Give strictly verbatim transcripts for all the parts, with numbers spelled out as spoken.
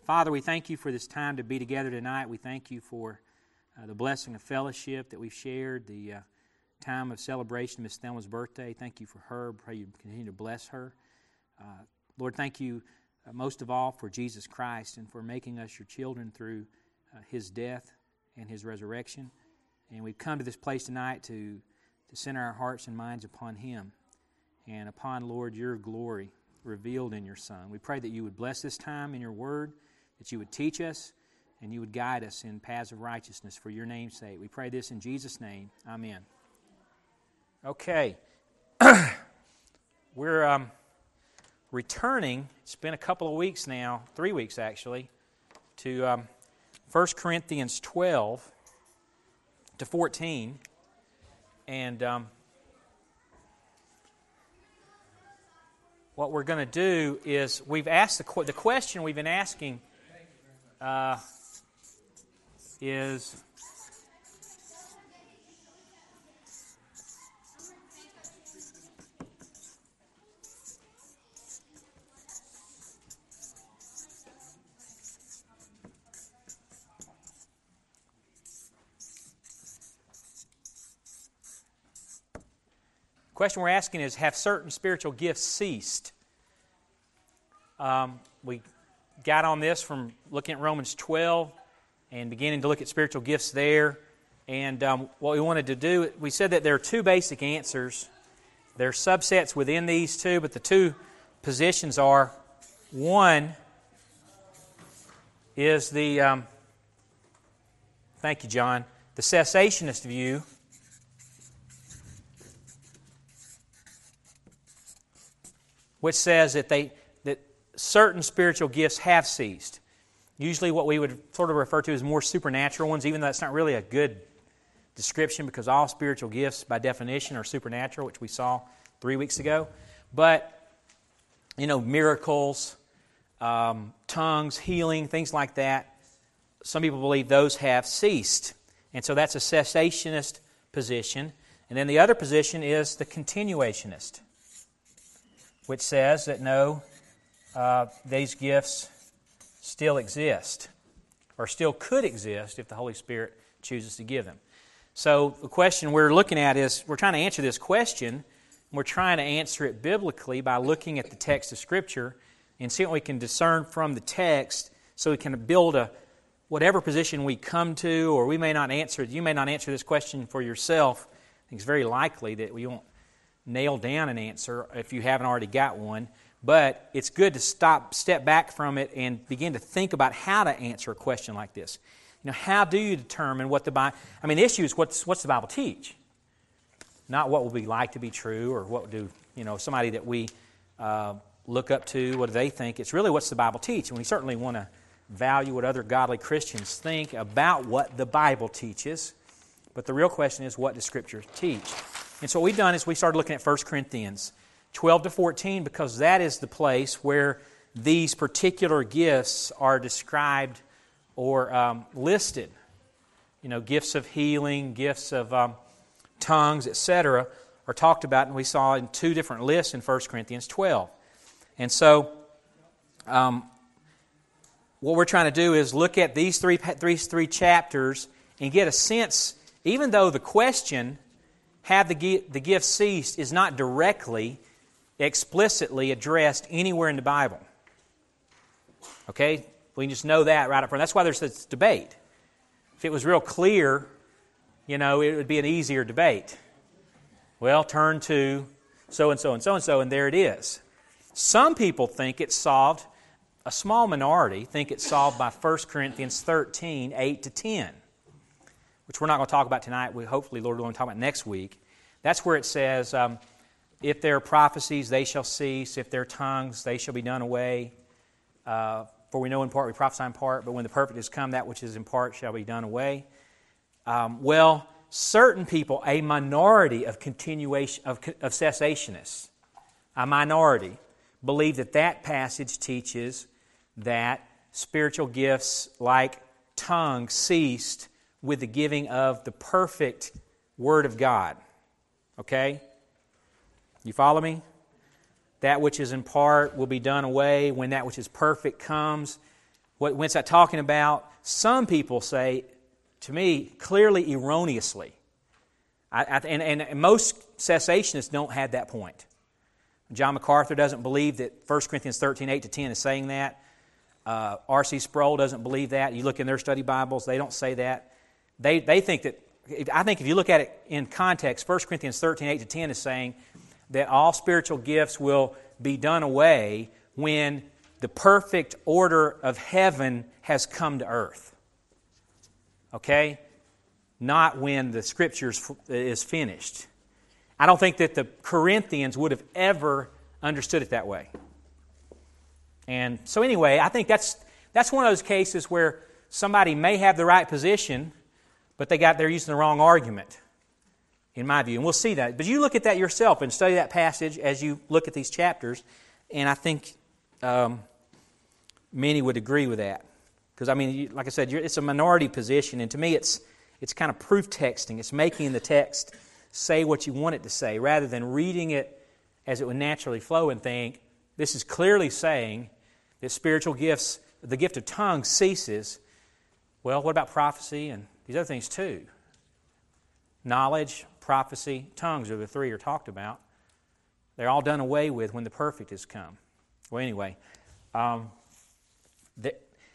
Father, we thank you for this time to be together tonight. We thank you for uh, the blessing of fellowship that we've shared, the uh, time of celebration of Miss Thelma's birthday. Thank you for her. Pray you continue to bless her. Uh, Lord, thank you uh, most of all for Jesus Christ and for making us your children through uh, His death and His resurrection. And we've come to this place tonight to, to center our hearts and minds upon Him and upon, Lord, your glory revealed in your Son. We pray that you would bless this time in your word, that you would teach us, and you would guide us in paths of righteousness for your name's sake. We pray this in Jesus' name. Amen. Okay. We're um, returning, it's been a couple of weeks now, three weeks actually, to um, First Corinthians twelve to fourteen. And um, what we're going to do is, we've asked the, qu- the question we've been asking uh, is, the question we're asking is, have certain spiritual gifts ceased? Um, we got on this from looking at Romans twelve and beginning to look at spiritual gifts there. And um, what we wanted to do, we said that there are two basic answers. There are subsets within these two, but the two positions are, one is the, um, thank you, John, the cessationist view. Which says that they that certain spiritual gifts have ceased. Usually what we would sort of refer to as more supernatural ones, even though that's not really a good description because all spiritual gifts by definition are supernatural, which we saw three weeks ago. But, you know, miracles, um, tongues, healing, things like that, some people believe those have ceased. And so that's a cessationist position. And then the other position is the continuationist, which says that no, uh, these gifts still exist, or still could exist if the Holy Spirit chooses to give them. So the question we're looking at is, we're trying to answer this question, and we're trying to answer it biblically by looking at the text of Scripture and see what we can discern from the text so we can build a whatever position we come to, or we may not answer, you may not answer this question for yourself. I think it's very likely that we won't nail down an answer if you haven't already got one, but it's good to stop, step back from it and begin to think about how to answer a question like this. You know, how do you determine what the Bible, I mean, the issue is what's, what's the Bible teach? Not what will we like to be true, or what do, you know, somebody that we uh, look up to, what do they think? It's really what's the Bible teach, and we certainly want to value what other godly Christians think about what the Bible teaches, but the real question is, what does Scripture teach? And so what we've done is we started looking at First Corinthians twelve to fourteen because that is the place where these particular gifts are described or um, listed. You know, gifts of healing, gifts of um, tongues, et cetera are talked about, and we saw in two different lists in First Corinthians twelve. And so um, what we're trying to do is look at these three, three, three chapters and get a sense, even though the question, have the, the gifts ceased, is not directly, explicitly addressed anywhere in the Bible. Okay? We can just know that right up front. That's why there's this debate. If it was real clear, you know, it would be an easier debate. Well, turn to so-and-so and so-and-so, and there it is. Some people think it's solved, a small minority think it's solved by First Corinthians thirteen, eight to ten. Which we're not going to talk about tonight. We hopefully, Lord, we're going to talk about next week. That's where it says, um, if there are prophecies, they shall cease. If there are tongues, they shall be done away. Uh, for we know in part, we prophesy in part, but when the perfect is come, that which is in part shall be done away. Um, well, certain people, a minority of continuation of, of cessationists, a minority, believe that that passage teaches that spiritual gifts like tongues ceased with the giving of the perfect Word of God. Okay? You follow me? That which is in part will be done away when that which is perfect comes. What, what's that talking about? Some people say, to me, clearly erroneously. I, I, and, and most cessationists don't have that point. John MacArthur doesn't believe that First Corinthians thirteen, eight to ten is saying that. Uh, R C Sproul doesn't believe that. You look in their study Bibles, they don't say that. They they think that, I think if you look at it in context, First Corinthians thirteen, eight to ten is saying that all spiritual gifts will be done away when the perfect order of heaven has come to earth. Okay? Not when the Scriptures is finished. I don't think that the Corinthians would have ever understood it that way. And so anyway, I think that's that's one of those cases where somebody may have the right position, but they got they're using the wrong argument, in my view. And we'll see that. But you look at that yourself and study that passage as you look at these chapters, and I think um, many would agree with that. Because, I mean, like I said, it's a minority position, and to me it's it's kind of proof texting. It's making the text say what you want it to say, rather than reading it as it would naturally flow and think, this is clearly saying that spiritual gifts, the gift of tongues ceases. Well, what about prophecy and these other things too? Knowledge, prophecy, tongues are the three are talked about. They're all done away with when the perfect has come. Well, anyway, um, the,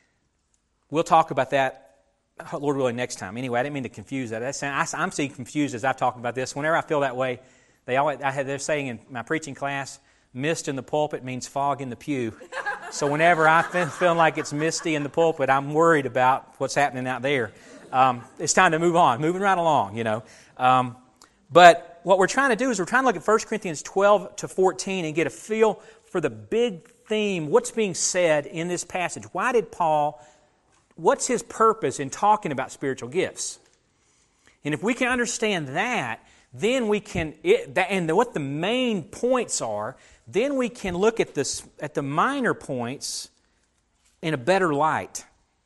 we'll talk about that, Lord willing, next time. Anyway, I didn't mean to confuse that. That's, I, I'm seeing confused as I've talked about this. Whenever I feel that way, they always, I had, they're saying in my preaching class, mist in the pulpit means fog in the pew. So whenever I feel, feel like it's misty in the pulpit, I'm worried about what's happening out there. Um, it's time to move on, moving right along, you know. Um, but what we're trying to do is we're trying to look at First Corinthians twelve to fourteen and get a feel for the big theme, what's being said in this passage. Why did Paul, what's his purpose in talking about spiritual gifts? And if we can understand that, then we can, it, that, and what the main points are, then we can look at this at the minor points in a better light,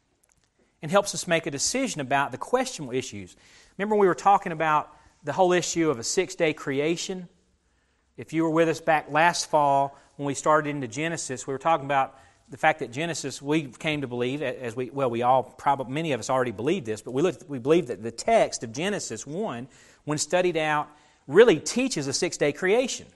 and helps us make a decision about the questionable issues. Remember, we were talking about the whole issue of a six-day creation. If you were with us back last fall when we started into Genesis, we were talking about the fact that Genesis, we came to believe, as we well, we all probably many of us already believed this, but we looked, we believe that the text of Genesis one, when studied out, really teaches a six-day creation.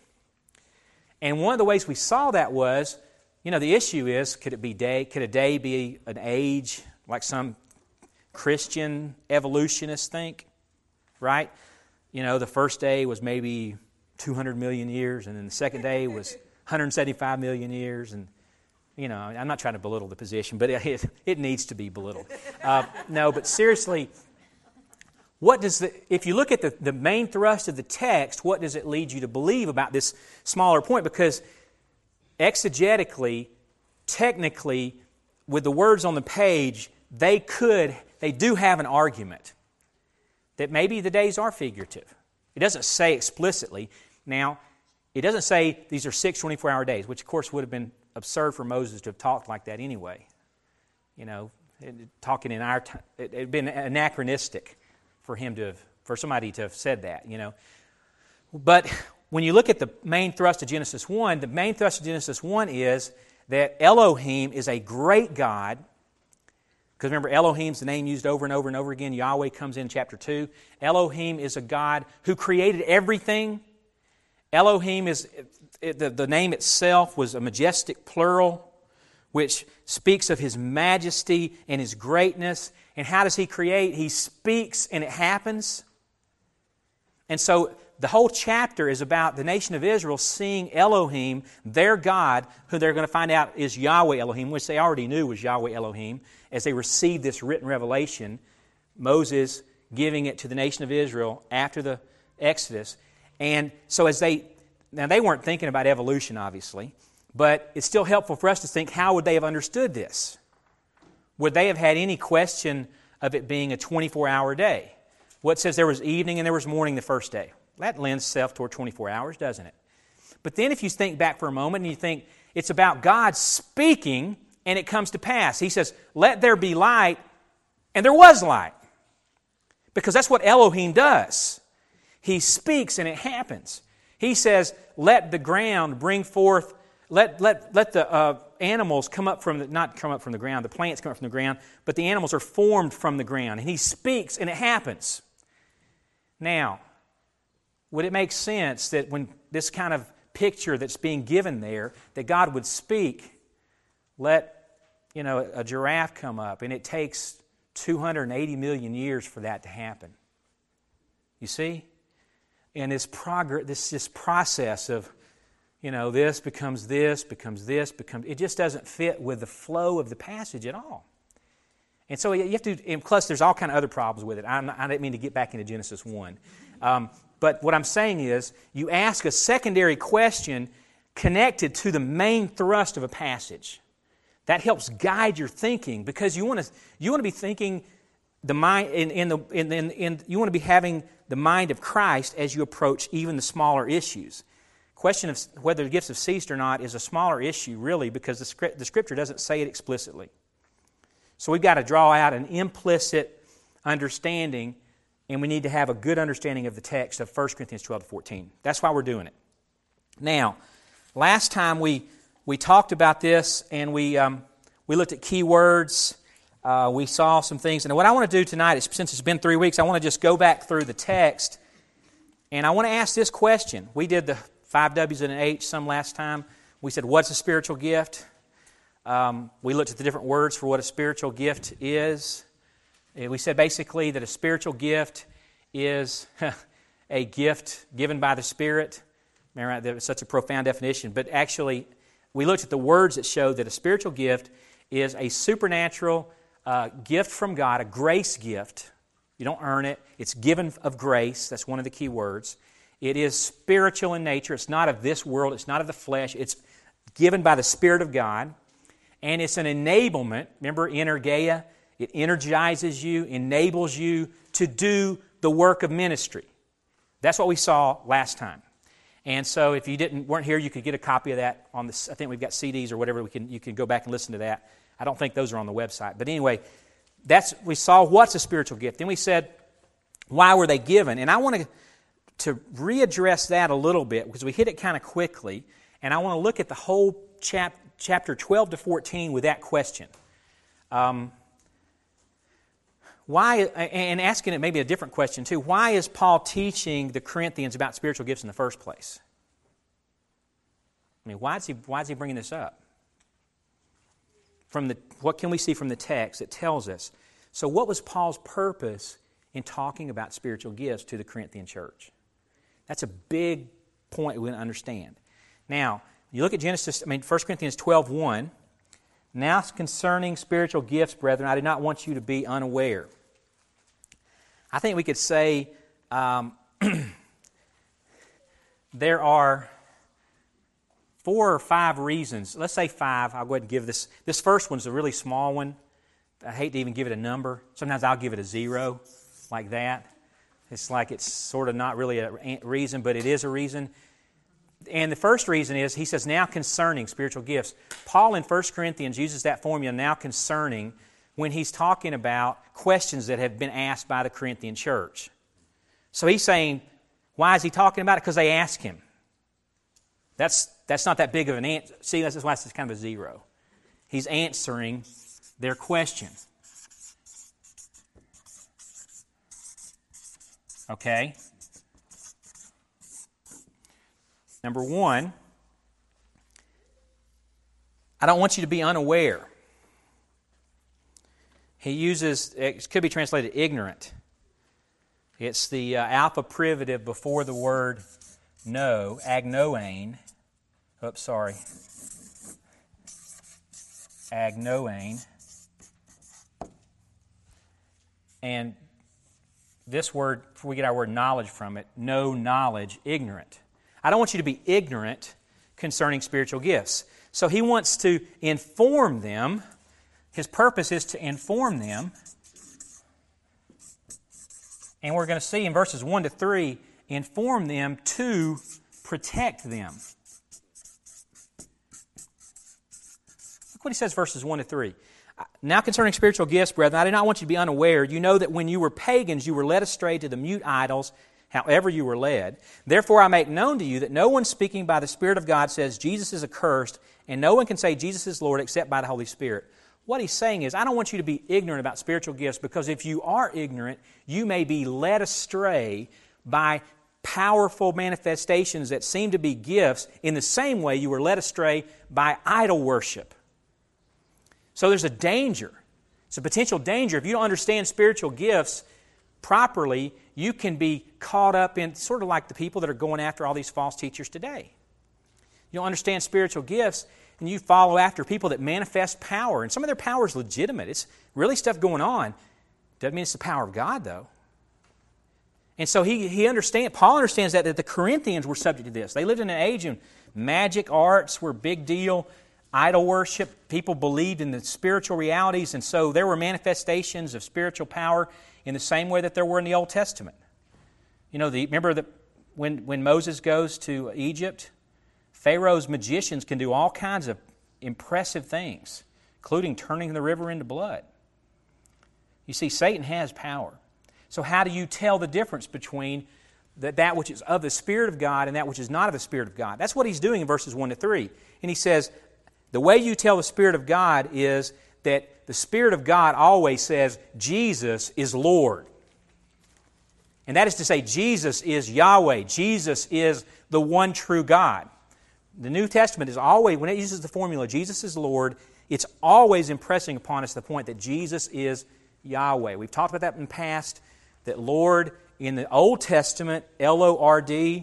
And one of the ways we saw that was, you know, the issue is, could it be day? Could a day be an age, like some Christian evolutionists think? Right? You know, the first day was maybe two hundred million years, and then the second day was one hundred seventy-five million years, and you know, I'm not trying to belittle the position, but it, it needs to be belittled. Uh, no, but seriously, what does the, if you look at the, the main thrust of the text, what does it lead you to believe about this smaller point? Because exegetically, technically, with the words on the page, they could, they do have an argument that maybe the days are figurative. It doesn't say explicitly. Now, it doesn't say these are six twenty-four hour days, which of course would have been absurd for Moses to have talked like that anyway. You know, it, talking in our time, it had been anachronistic for him to have, for somebody to have said that, you know. But when you look at the main thrust of Genesis one, the main thrust of Genesis one is that Elohim is a great God. Because remember, Elohim's the name used over and over and over again. Yahweh comes in chapter two. Elohim is a God who created everything. Elohim is, the, the name itself was a majestic plural, which speaks of His majesty and His greatness. And how does He create? He speaks and it happens. And so the whole chapter is about the nation of Israel seeing Elohim, their God, who they're going to find out is Yahweh Elohim, which they already knew was Yahweh Elohim, as they received this written revelation, Moses giving it to the nation of Israel after the Exodus. And so as they, now they weren't thinking about evolution, obviously, but it's still helpful for us to think, how would they have understood this? Would they have had any question of it being a twenty-four hour day? Well, it says there was evening and there was morning the first day. That lends itself toward twenty-four hours, doesn't it? But then if you think back for a moment and you think it's about God speaking and it comes to pass. He says, let there be light, and there was light. Because that's what Elohim does. He speaks and it happens. He says, let the ground bring forth let let let the uh, animals come up from the, not come up from the ground, the plants come up from the ground, but the animals are formed from the ground. And He speaks, and it happens. Now, would it make sense that when this kind of picture that's being given there, that God would speak, let, you know, a giraffe come up, and it takes two hundred eighty million years for that to happen? You see? And this progress, this this process of, you know, this becomes this, becomes this, becomes, it just doesn't fit with the flow of the passage at all. And so you have to, and plus there's all kind of other problems with it. I'm not, I didn't mean to get back into Genesis one. Um, but what I'm saying is, you ask a secondary question connected to the main thrust of a passage. That helps guide your thinking, because you want to you want to be thinking the mind in, in the in, in, in you want to be having the mind of Christ as you approach even the smaller issues. Question of whether the gifts have ceased or not is a smaller issue, really, because the script, the Scripture doesn't say it explicitly. So we've got to draw out an implicit understanding, and we need to have a good understanding of the text of First Corinthians twelve to fourteen. That's why we're doing it. Now, last time we we talked about this, and we um, we looked at key words. Uh, we saw some things, and what I want to do tonight is, since it's been three weeks, I want to just go back through the text, and I want to ask this question. We did the five W's and an H some last time. We said, what's a spiritual gift? Um, we looked at the different words for what a spiritual gift is. And we said basically that a spiritual gift is a gift given by the Spirit. Remember, that was such a profound definition. But actually, we looked at the words that showed that a spiritual gift is a supernatural uh, gift from God, a grace gift. You don't earn it. It's given of grace. That's one of the key words. It is spiritual in nature. It's not of this world. It's not of the flesh. It's given by the Spirit of God. And it's an enablement. Remember, energeia? It energizes you, enables you to do the work of ministry. That's what we saw last time. And so if you didn't weren't here, you could get a copy of that on this. I think we've got C Ds or whatever. We can you can go back and listen to that. I don't think those are on the website. But anyway, that's we saw what's a spiritual gift. Then we said, why were they given? And I want to to readdress that a little bit, because we hit it kind of quickly, and I want to look at the whole chap, chapter twelve to fourteen with that question. Um, why, and asking it maybe a different question too, why is Paul teaching the Corinthians about spiritual gifts in the first place? I mean, why is he, why is he bringing this up? From the, what can we see from the text that tells us? So what was Paul's purpose in talking about spiritual gifts to the Corinthian church? That's a big point we want to understand. Now, you look at Genesis, I mean, First Corinthians twelve one. Now concerning spiritual gifts, brethren, I did not want you to be unaware. I think we could say um, there are four or five reasons. Let's say five. I'll go ahead and give this. This first one's a really small one. I hate to even give it a number. Sometimes I'll give it a zero, like that. It's like it's sort of not really a reason, but it is a reason. And the first reason is, he says, now concerning spiritual gifts. Paul in First Corinthians uses that formula, now concerning, when he's talking about questions that have been asked by the Corinthian church. So he's saying, why is he talking about it? Because they asked him. That's that's not that big of an answer. See, that's why it's kind of a zero. He's answering their question. Okay? Number one, I don't want you to be unaware. He uses, it could be translated ignorant. It's the uh, alpha privative before the word know, agnoane. Oops, sorry. Agnoane. And this word, we get our word knowledge from it, know knowledge, ignorant. I don't want you to be ignorant concerning spiritual gifts. So he wants to inform them. His purpose is to inform them. And we're going to see in verses one to three, inform them to protect them. Look what he says, verses one to three. Now concerning spiritual gifts, brethren, I do not want you to be unaware. You know that when you were pagans, you were led astray to the mute idols however you were led. Therefore I make known to you that no one speaking by the Spirit of God says Jesus is accursed, and no one can say Jesus is Lord except by the Holy Spirit. What he's saying is, I don't want you to be ignorant about spiritual gifts, because if you are ignorant, you may be led astray by powerful manifestations that seem to be gifts in the same way you were led astray by idol worship. So there's a danger. It's a potential danger. If you don't understand spiritual gifts properly, you can be caught up in sort of like the people that are going after all these false teachers today. You don't understand spiritual gifts, and you follow after people that manifest power. And some of their power is legitimate. It's really stuff going on. Doesn't mean it's the power of God, though. And so he, he understands, Paul understands that, that the Corinthians were subject to this. They lived in an age when magic arts were a big deal, idol worship, people believed in the spiritual realities, and so there were manifestations of spiritual power in the same way that there were in the Old Testament. You know, the, remember that when, when Moses goes to Egypt, Pharaoh's magicians can do all kinds of impressive things, including turning the river into blood. You see, Satan has power. So how do you tell the difference between that, that which is of the Spirit of God and that which is not of the Spirit of God? That's what he's doing in verses one to three. And he says, the way you tell the Spirit of God is that the Spirit of God always says, Jesus is Lord. And that is to say, Jesus is Yahweh. Jesus is the one true God. The New Testament is always, when it uses the formula, Jesus is Lord, it's always impressing upon us the point that Jesus is Yahweh. We've talked about that in the past, that Lord in the Old Testament, L O R D,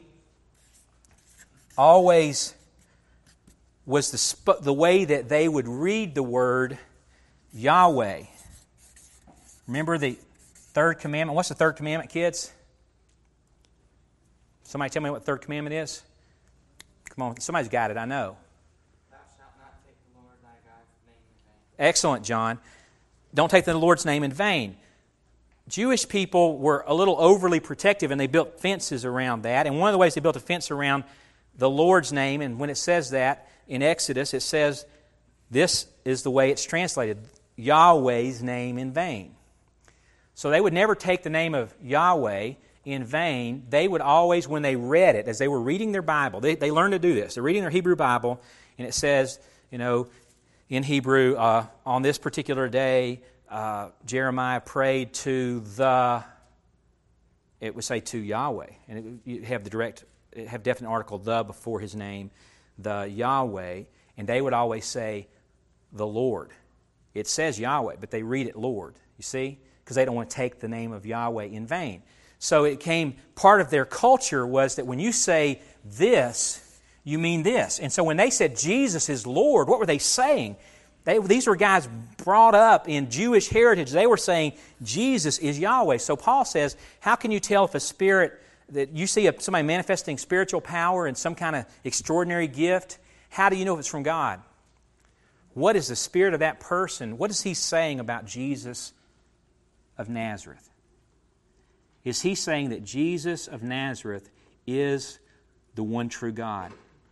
always was the, sp- the way that they would read the word Yahweh. Remember the third commandment? What's the third commandment, kids? Somebody tell me what the third commandment is? Come on, somebody's got it, I know. Thou shalt not take the Lord thy God's name in vain. Excellent, John. Don't take the Lord's name in vain. Jewish people were a little overly protective, and they built fences around that. And one of the ways they built a fence around the Lord's name, and when it says that in Exodus, it says, this is the way it's translated, Yahweh's name in vain. So they would never take the name of Yahweh in vain. They would always, when they read it, as they were reading their Bible, they, they learned to do this. They're reading their Hebrew Bible, and it says, you know, in Hebrew, uh, on this particular day, uh, Jeremiah prayed to the, it would say to Yahweh. And it, you have the direct, it have definite article, the, before his name, the Yahweh. And they would always say, the Lord. It says Yahweh, but they read it Lord, you see? Because they don't want to take the name of Yahweh in vain. So it came, part of their culture was that when you say this, you mean this. And so when they said Jesus is Lord, what were they saying? They, these were guys brought up in Jewish heritage. They were saying Jesus is Yahweh. So Paul says, how can you tell if a spirit, that you see a, somebody manifesting spiritual power and some kind of extraordinary gift, how do you know if it's from God? What is the spirit of that person? What is he saying about Jesus of Nazareth? Is he saying that Jesus of Nazareth is the one true God?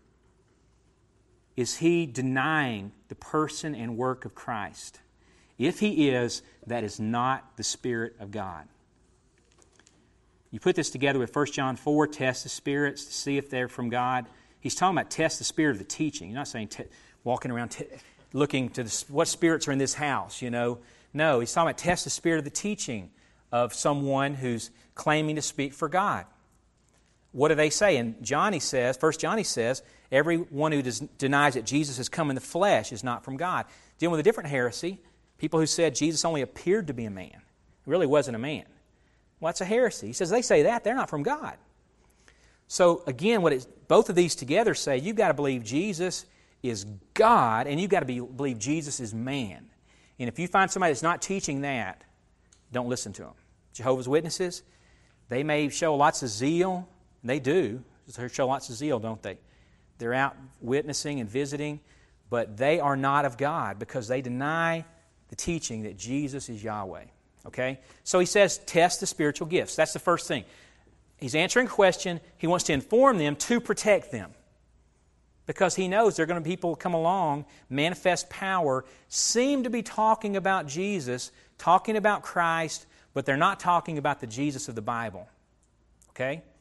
Is he denying the person and work of Christ? If he is, that is not the Spirit of God. You put this together with First John four, test the spirits to see if they're from God. He's talking about test the spirit of the teaching. He's not saying te- walking around te- looking to the, what spirits are in this house, you know. No, he's talking about test the spirit of the teaching of someone who's claiming to speak for God. What do they say? And Johnny says, First Johnny says, everyone who does, denies that Jesus has come in the flesh is not from God. Dealing with a different heresy, people who said Jesus only appeared to be a man. He really wasn't a man. Well, that's a heresy. He says they say that, they're not from God. So again, what it, both of these together say, you've got to believe Jesus is God, and you've got to be, believe Jesus is man. And if you find somebody that's not teaching that, don't listen to them. Jehovah's Witnesses, they may show lots of zeal. They do. They show lots of zeal, don't they? They're out witnessing and visiting, but they are not of God because they deny the teaching that Jesus is Yahweh. Okay? So he says, test the spiritual gifts. That's the first thing. He's answering a question. He wants to inform them to protect them. Because he knows there are going to be people come along, manifest power, seem to be talking about Jesus, talking about Christ, but they're not talking about the Jesus of the Bible. Okay?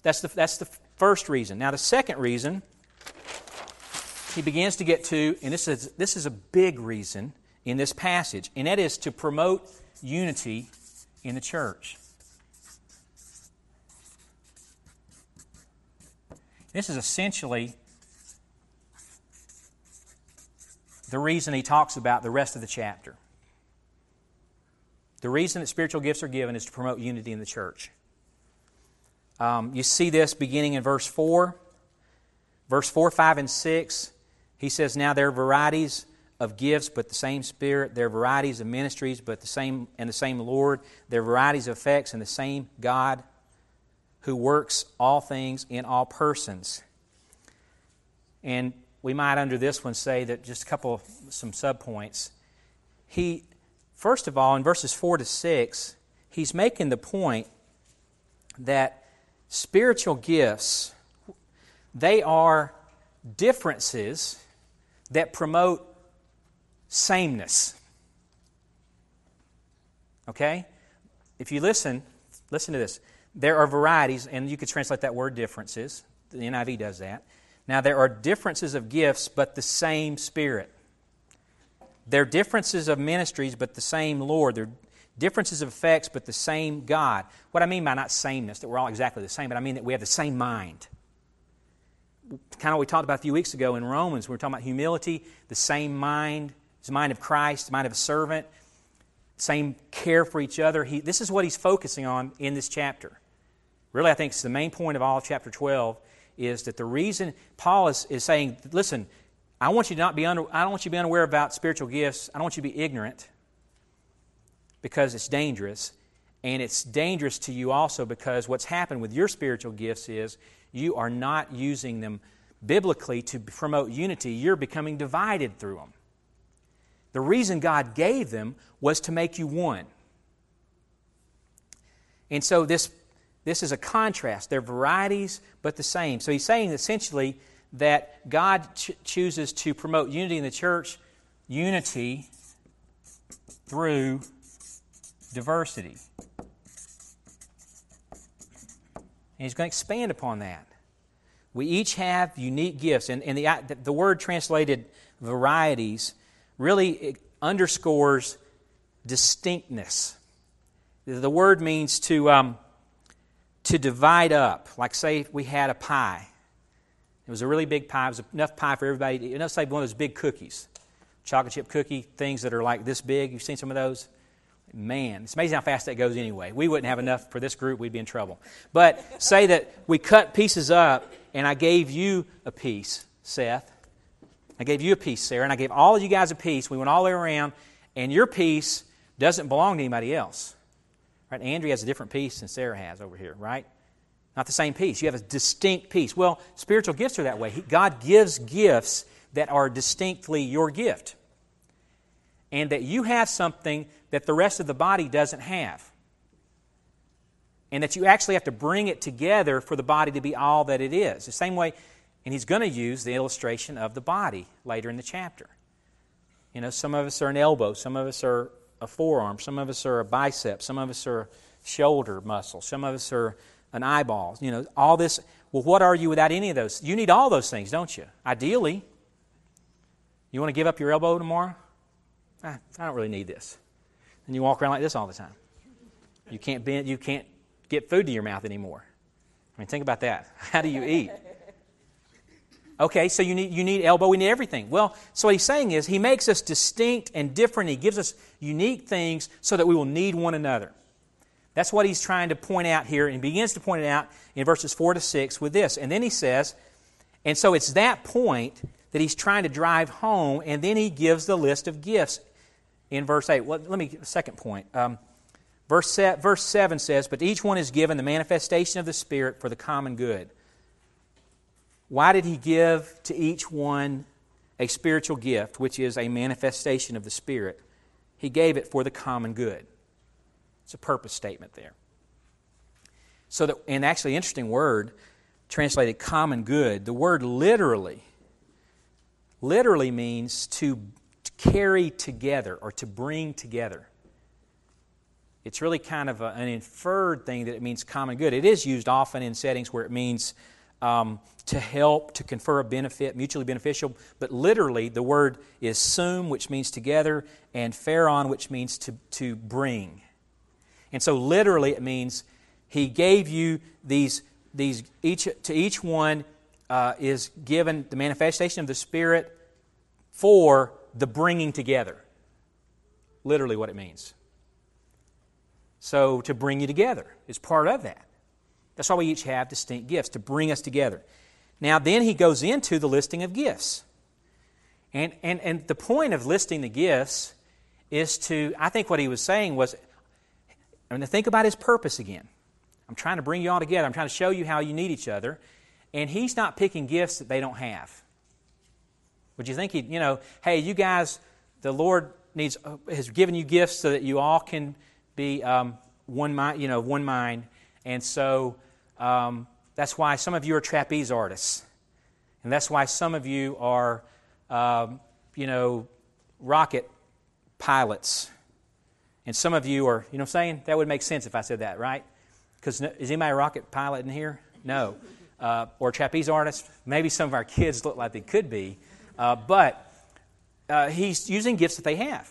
That's the, that's the first reason. Now the second reason he begins to get to, and this is, this is a big reason in this passage, and that is to promote unity in the church. This is essentially the reason he talks about the rest of the chapter. The reason that spiritual gifts are given is to promote unity in the church. Um, you see this beginning in verse four. Verse four, five, and six, he says, "Now there are varieties of gifts, but the same Spirit. There are varieties of ministries, but the same and the same Lord. There are varieties of effects, and the same God, who works all things in all persons." And we might under this one say that just a couple, some subpoints. He, first of all, in verses four to six, he's making the point that spiritual gifts, they are differences that promote sameness. Okay? If you listen, listen to this. There are varieties, and you could translate that word differences. The N I V does that. Now, there are differences of gifts, but the same Spirit. There are differences of ministries, but the same Lord. There are differences of effects, but the same God. What I mean by not sameness, that we're all exactly the same, but I mean that we have the same mind. Kind of what we talked about a few weeks ago in Romans. We were talking about humility, the same mind, the mind of Christ, the mind of a servant, same care for each other. He, this is what he's focusing on in this chapter. Really, I think it's the main point of all of chapter twelve, is that the reason Paul is, is saying, listen, I want you to not be under, I don't want you to be unaware about spiritual gifts. I don't want you to be ignorant, because it's dangerous. And it's dangerous to you also because what's happened with your spiritual gifts is you are not using them biblically to promote unity. You're becoming divided through them. The reason God gave them was to make you one. And so this, this is a contrast. They're varieties, but the same. So he's saying essentially that God ch- chooses to promote unity in the church, unity through diversity. And he's going to expand upon that. We each have unique gifts. And, and the, the word translated varieties really underscores distinctness. The word means to, um, to divide up. Like say we had a pie. It was a really big pie. It was enough pie for everybody to eat. Enough say one of those big cookies. Chocolate chip cookie things that are like this big. You've seen some of those? Man, it's amazing how fast that goes anyway. We wouldn't have enough for this group. We'd be in trouble. But say that we cut pieces up and I gave you a piece, Seth. I gave you a piece, Sarah, and I gave all of you guys a piece. We went all the way around, and your piece doesn't belong to anybody else. Right? Andrea has a different piece than Sarah has over here, right? Not the same piece. You have a distinct piece. Well, spiritual gifts are that way. God gives gifts that are distinctly your gift. And that you have something that the rest of the body doesn't have. And that you actually have to bring it together for the body to be all that it is. The same way, and he's going to use the illustration of the body later in the chapter. You know, some of us are an elbow, some of us are a forearm, some of us are a bicep, some of us are a shoulder muscle, some of us are an eyeball. You know, all this. Well, what are you without any of those? You need all those things, don't you? Ideally. You want to give up your elbow tomorrow? I don't really need this. And you walk around like this all the time. You can't bend, you can't get food to your mouth anymore. I mean, think about that. How do you eat? Okay, so you need you need elbow, we need everything. Well, so what he's saying is he makes us distinct and different. He gives us unique things so that we will need one another. That's what he's trying to point out here, and he begins to point it out in verses four to six with this. And then he says, and so it's that point that he's trying to drive home, and then he gives the list of gifts in verse eight. Well, let me, second point. Um, verse, se- verse seven says, but each one is given the manifestation of the Spirit for the common good. Why did he give to each one a spiritual gift, which is a manifestation of the Spirit? He gave it for the common good. It's a purpose statement there. So that, and actually, interesting word, translated common good. The word literally, literally means to carry together or to bring together. It's really kind of a, an inferred thing that it means common good. It is used often in settings where it means um, to help, to confer a benefit, mutually beneficial. But literally, the word is sum, which means together, and pharon, which means to, to bring. And so literally it means He gave you these, these each to each one uh, is given the manifestation of the Spirit for the bringing together. Literally what it means. So to bring you together is part of that. That's why we each have distinct gifts, to bring us together. Now then he goes into the listing of gifts. And, and, and the point of listing the gifts is to, I think what he was saying was, I mean, to think about his purpose again. I'm trying to bring you all together. I'm trying to show you how you need each other. And he's not picking gifts that they don't have. Would you think he, you know, hey, you guys, the Lord needs has given you gifts so that you all can be um, one mind, you know, one mind. And so um, that's why some of you are trapeze artists. And that's why some of you are, um, you know, rocket pilots. And some of you are, you know what I'm saying? That would make sense if I said that, right? Because is anybody a rocket pilot in here? No. Uh, or trapeze artists? Maybe some of our kids look like they could be. Uh, but uh, he's using gifts that they have.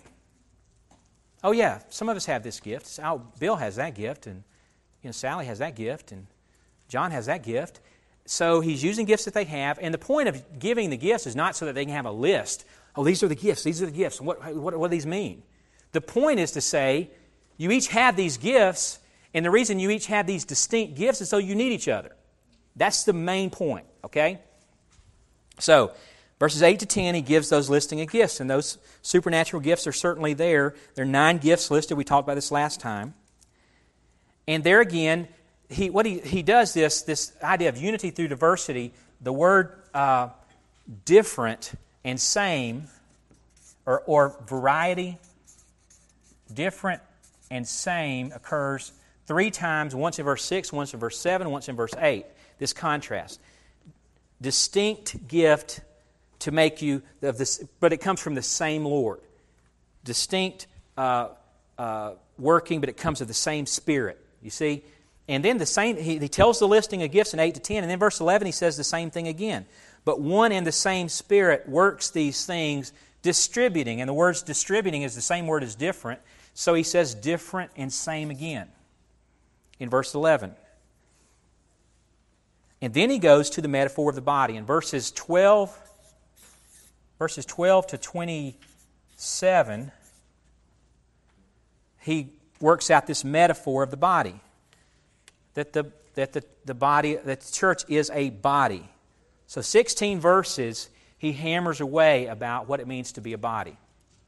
Oh yeah, some of us have this gift. Oh, Bill has that gift, and you know Sally has that gift, and John has that gift. So he's using gifts that they have, and the point of giving the gifts is not so that they can have a list. Oh, these are the gifts. These are the gifts. What what, what do these mean? The point is to say you each have these gifts, and the reason you each have these distinct gifts is so you need each other. That's the main point. Okay. So. Verses eight to ten, he gives those listing of gifts, and those supernatural gifts are certainly there. There are nine gifts listed. We talked about this last time. And there again, he what he, he does this, this idea of unity through diversity, the word uh, different and same, or, or variety, different and same occurs three times, once in verse six, once in verse seven, once in verse eight. This contrast. Distinct gift to make you of this, but it comes from the same Lord. Distinct uh, uh, working, but it comes of the same Spirit. You see, and then the same. He, he tells the listing of gifts in eight to ten, and then verse eleven he says the same thing again. But one and the same Spirit works these things, distributing, and the words distributing is the same word as different. So he says different and same again in verse eleven. And then he goes to the metaphor of the body in verses twelve. Verses twelve to twenty-seven, he works out this metaphor of the body. That the that the, the body, that the church is a body. So sixteen verses, he hammers away about what it means to be a body.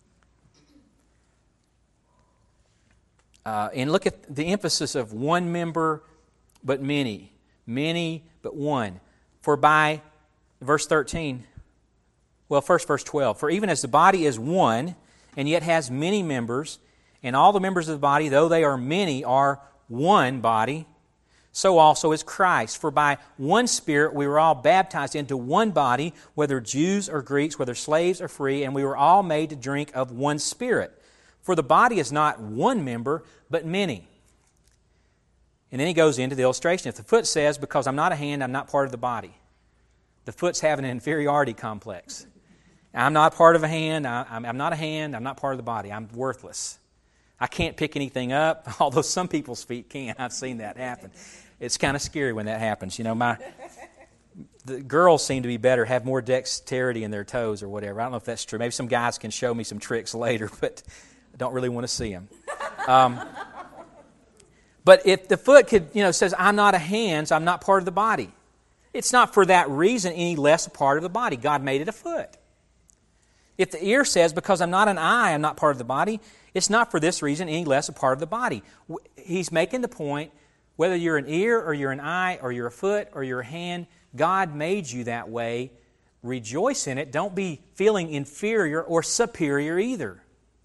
Uh, and look at the emphasis of one member but many. Many but one. For by, verse thirteen, well, first verse twelve. For even as the body is one, and yet has many members, and all the members of the body, though they are many, are one body, so also is Christ. For by one Spirit we were all baptized into one body, whether Jews or Greeks, whether slaves or free, and we were all made to drink of one Spirit. For the body is not one member, but many. And then he goes into the illustration. If the foot says, because I'm not a hand, I'm not part of the body, the foot's having an inferiority complex. I'm not part of a hand, I, I'm, I'm not a hand, I'm not part of the body, I'm worthless. I can't pick anything up, although some people's feet can. I've seen that happen. It's kind of scary when that happens. You know, my the girls seem to be better, have more dexterity in their toes or whatever. I don't know if that's true. Maybe some guys can show me some tricks later, but I don't really want to see them. Um, but if the foot could, you know, says, I'm not a hand, so I'm not part of the body. It's not for that reason any less a part of the body. God made it a foot. If the ear says, because I'm not an eye, I'm not part of the body, it's not for this reason any less a part of the body. He's making the point, whether you're an ear or you're an eye or you're a foot or you're a hand, God made you that way. Rejoice in it. Don't be feeling inferior or superior either.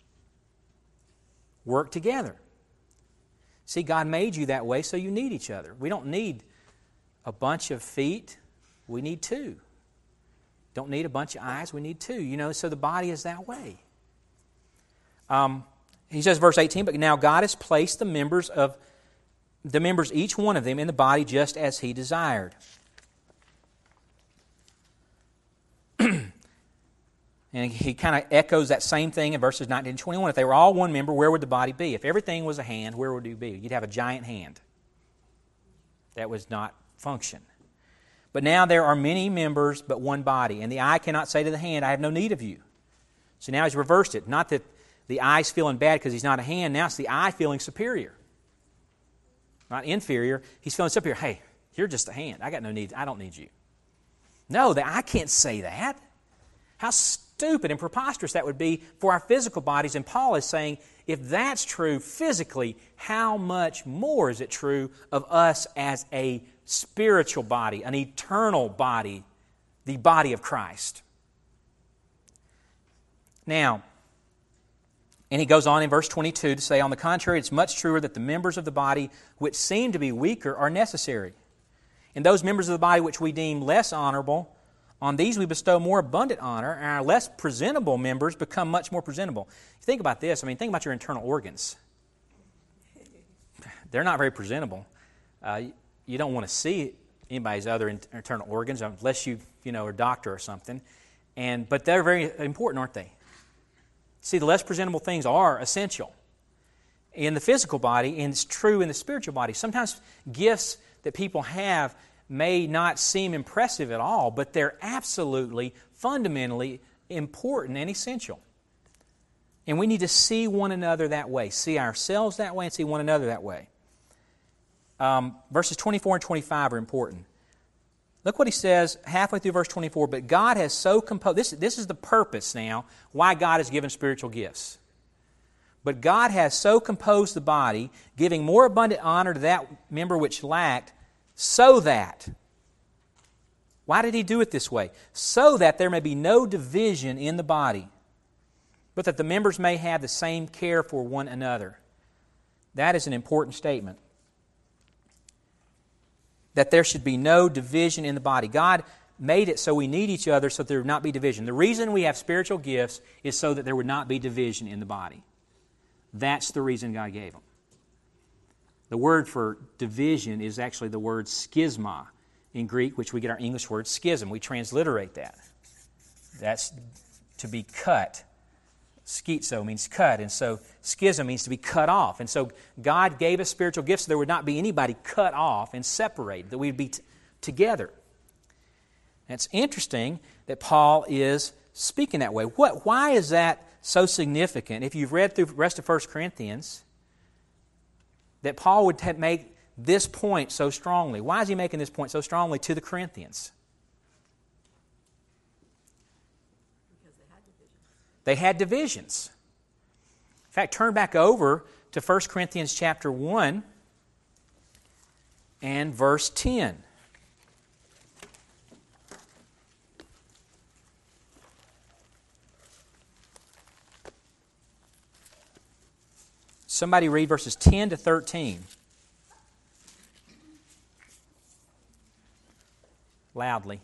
Work together. See, God made you that way, so you need each other. We don't need a bunch of feet. We need two. Don't need a bunch of eyes. We need two. You know, so the body is that way. Um, He says, verse eighteen, but now God has placed the members of the members, each one of them, in the body just as He desired. And he kind of echoes that same thing in verses nineteen and twenty-one. If they were all one member, where would the body be? If everything was a hand, where would it be? You'd have a giant hand. That would not function. But now there are many members, but one body. And the eye cannot say to the hand, I have no need of you. So now he's reversed it. Not that the eye's feeling bad because he's not a hand. Now it's the eye feeling superior. Not inferior. He's feeling superior. Hey, you're just a hand. I got no need. I don't need you. No, the eye can't say that. How stupid and preposterous that would be for our physical bodies. And Paul is saying, if that's true physically, how much more is it true of us as a spiritual body, an eternal body, the body of Christ? Now, and he goes on in verse twenty-two to say, on the contrary, it's much truer that the members of the body which seem to be weaker are necessary. And those members of the body which we deem less honorable, on these we bestow more abundant honor, and our less presentable members become much more presentable. You think about this. I mean, think about your internal organs. They're not very presentable. Uh, you don't want to see anybody's other internal organs unless you, you know, are a doctor or something. And but they're very important, aren't they? See, the less presentable things are essential in the physical body, and it's true in the spiritual body. Sometimes gifts that people have may not seem impressive at all, but they're absolutely, fundamentally important and essential. And we need to see one another that way, see ourselves that way, and see one another that way. Um, verses twenty-four and twenty-five are important. Look what he says halfway through verse twenty-four. But God has so composed... This, this is the purpose now, why God has given spiritual gifts. But God has so composed the body, giving more abundant honor to that member which lacked, so that... Why did He do it this way? So that there may be no division in the body, but that the members may have the same care for one another. That is an important statement. That there should be no division in the body. God made it so we need each other so that there would not be division. The reason we have spiritual gifts is so that there would not be division in the body. That's the reason God gave them. The word for division is actually the word schisma in Greek, which we get our English word schism. We transliterate that. That's to be cut. Schizo means cut, and so schism means to be cut off. And so God gave us spiritual gifts so there would not be anybody cut off and separated, that we'd be t- together. And it's interesting that Paul is speaking that way. What? Why is that so significant? If you've read through the rest of First Corinthians, that Paul would t- make this point so strongly. Why is he making this point so strongly to the Corinthians? They had divisions. In fact, turn back over to First Corinthians chapter one and verse ten. Somebody read verses ten to thirteen. Loudly.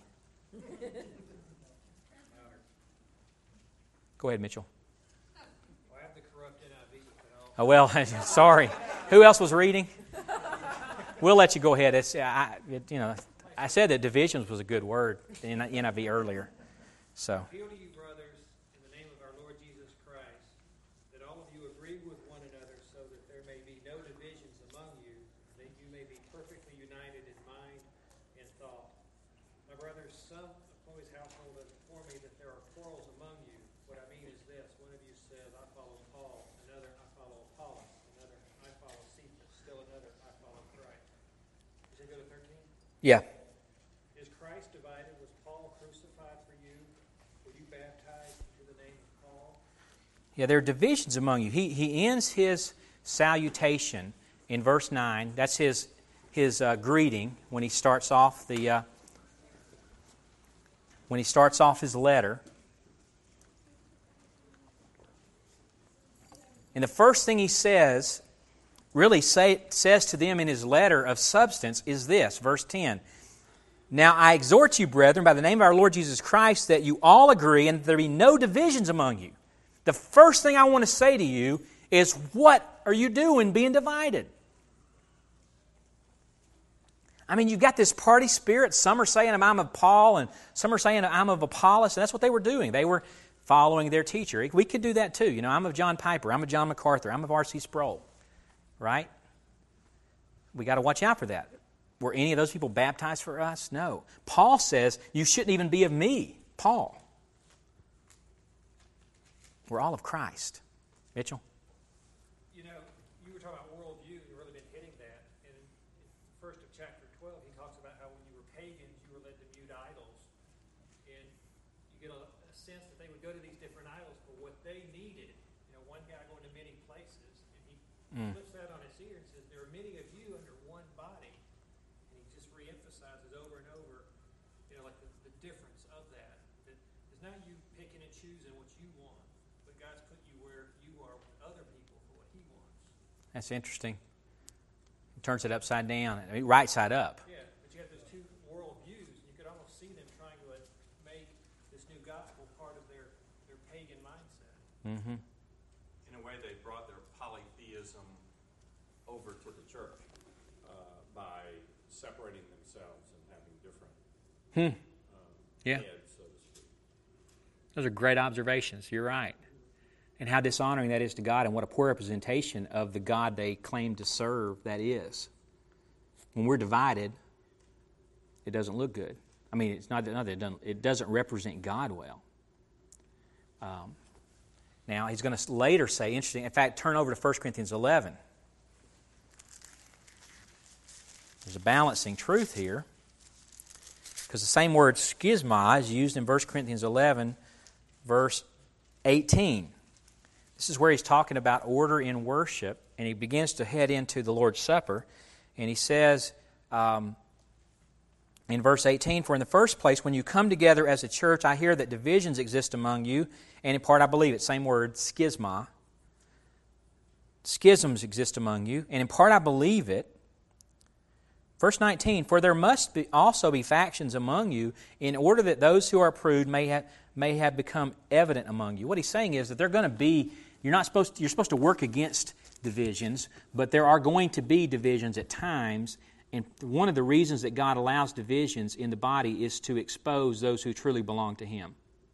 Go ahead, Mitchell. Well, I have the corrupt N I V. Oh, well, sorry. Who else was reading? We'll let you go ahead. It's, I, it, you know, I said that divisions was a good word in N I V earlier. So. Appeal to you, brothers, in the name of our Lord Jesus Christ, that all of you agree with one another so that there may be no divisions among you, that you may be perfectly united in mind and thought. My brothers, some of his household have informed me that there are quarrels among you. What I mean is this: one of you says, I follow Paul, another, I follow Apollos, another, I follow Cephas, still another, I follow Christ. Does it go to thirteen? Yeah. Is Christ divided? Was Paul crucified for you? Were you baptized into the name of Paul? Yeah, there are divisions among you. He, he ends his salutation in verse nine. That's his, his uh, greeting when he starts off the uh, when he starts off his letter. And the first thing he says, really say, says to them in his letter of substance is this, verse ten. Now I exhort you, brethren, by the name of our Lord Jesus Christ, that you all agree and that there be no divisions among you. The first thing I want to say to you is what are you doing being divided? I mean, you've got this party spirit. Some are saying I'm of Paul, and some are saying I'm of Apollos, and that's what they were doing. They were following their teacher. We could do that too. You know, I'm of John Piper. I'm of John MacArthur. I'm of R C Sproul. Right? We got to watch out for that. Were any of those people baptized for us? No. Paul says, you shouldn't even be of me, Paul. We're all of Christ. Mitchell? You know, you were talking about worldview. You've really been hitting that. And in the first of chapter twelve, he talks about how when you were pagans, you were led to mute idols. And you get a, a sense that they would go to these different idols for what they needed. You know, one guy going to many places, and he mm. flips that on his ear and says, there are many of you under one body. And he just reemphasizes over and over, you know, like the, the difference of that. That it's not you picking and choosing what you want, but God's put you where you are with other people for what He wants. That's interesting. He turns it upside down, I mean, right side up. Yeah, but you have those two world views. You could almost see them trying to make this new gospel part of their, their pagan mindset. Mm-hmm. In a way, they brought their polytheism over to the church uh, by separating themselves and having different hmm. um, yeah. heads, so to speak. Those are great observations. You're right. And how dishonoring that is to God, and what a poor representation of the God they claim to serve that is. When we're divided, it doesn't look good. I mean, it's not that it doesn't, it doesn't represent God well. Um, now, he's going to later say, interesting, in fact, turn over to First Corinthians eleven. There's a balancing truth here, because the same word schisma is used in First Corinthians eleven, verse eighteen. This is where he's talking about order in worship, and he begins to head into the Lord's Supper, and he says um, in verse eighteen, for in the first place, when you come together as a church, I hear that divisions exist among you, and in part I believe it, same word, schisma. Schisms exist among you, and in part I believe it. Verse nineteen, for there must be also be factions among you, in order that those who are approved may have, may have become evident among you. What he's saying is that they're going to be, you're not supposed to, you're supposed to work against divisions, but there are going to be divisions at times, and one of the reasons that God allows divisions in the body is to expose those who truly belong to Him.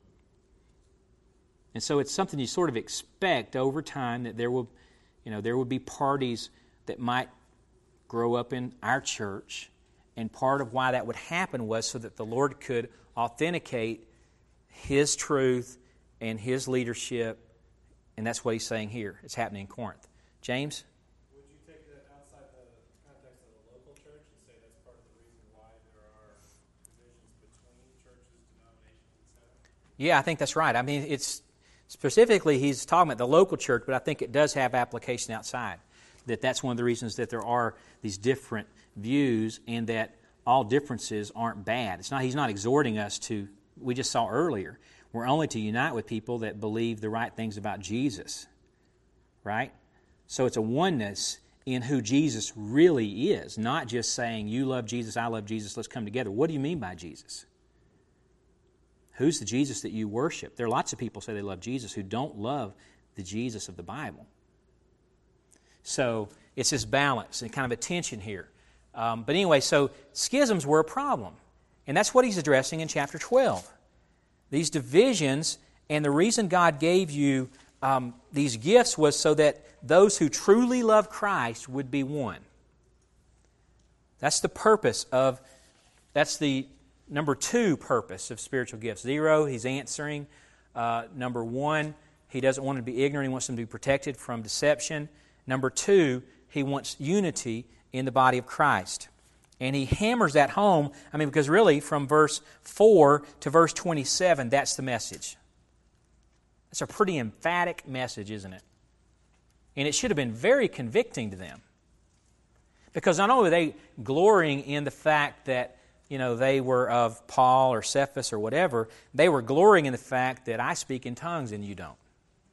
And so it's something you sort of expect over time that there will, you know, there will be parties that might grow up in our church, and part of why that would happen was so that the Lord could authenticate His truth and His leadership, and that's what he's saying here. It's happening in Corinth. James? Would you take that outside the context of the local church and say that's part of the reason why there are divisions between churches, denominations, et cetera? Yeah, I think that's right. I mean, it's specifically he's talking about the local church, but I think it does have application outside. That that's one of the reasons that there are these different views, and that all differences aren't bad. It's not. He's not exhorting us to, we just saw earlier, we're only to unite with people that believe the right things about Jesus. Right? So it's a oneness in who Jesus really is, not just saying, you love Jesus, I love Jesus, let's come together. What do you mean by Jesus? Who's the Jesus that you worship? There are lots of people who say they love Jesus who don't love the Jesus of the Bible. So it's this balance and kind of a tension here. Um, but anyway, so schisms were a problem. And that's what he's addressing in chapter twelve. These divisions, and the reason God gave you um, these gifts was so that those who truly love Christ would be one. That's the purpose of, that's the number two purpose of spiritual gifts. Zero, he's answering. Uh, number one, he doesn't want them to be ignorant. He wants them to be protected from deception. Number two, he wants unity in the body of Christ. And he hammers that home, I mean, because really from verse four to verse twenty-seven, that's the message. That's a pretty emphatic message, isn't it? And it should have been very convicting to them. Because not only were they glorying in the fact that, you know, they were of Paul or Cephas or whatever, they were glorying in the fact that I speak in tongues and you don't.